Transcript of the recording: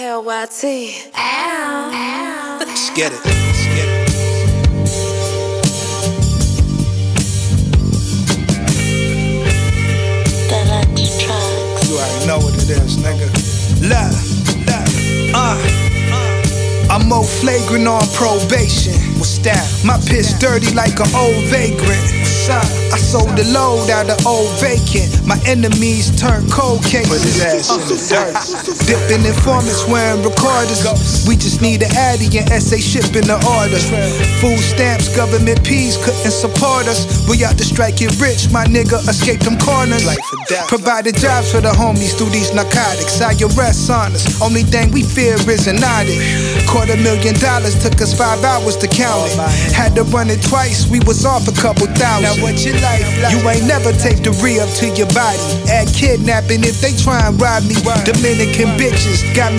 LYT. Ow. Let's get it. Let's get it. You already know what it is, nigga. I'm more flagrant on probation. What's that? My piss dirty like an old vagrant. I sold the load out of old vacant. My enemies turned cold cases. Put his ass in the dirt. Dipping informants wearing recorders. We just need an Addy and SA shipping the order. Food stamps, government P's couldn't support us. We out to strike it rich, my nigga, escape them corners. Provided jobs for the homies through these narcotics. IRS on us, only thing we fear is an audit. $250,000 took us 5 hours to count it. Had to run it twice, we was off a couple thousand. Now what your life like? You ain't never take the re-up to your body. Add kidnapping if they try and rob me. Dominican bitches got me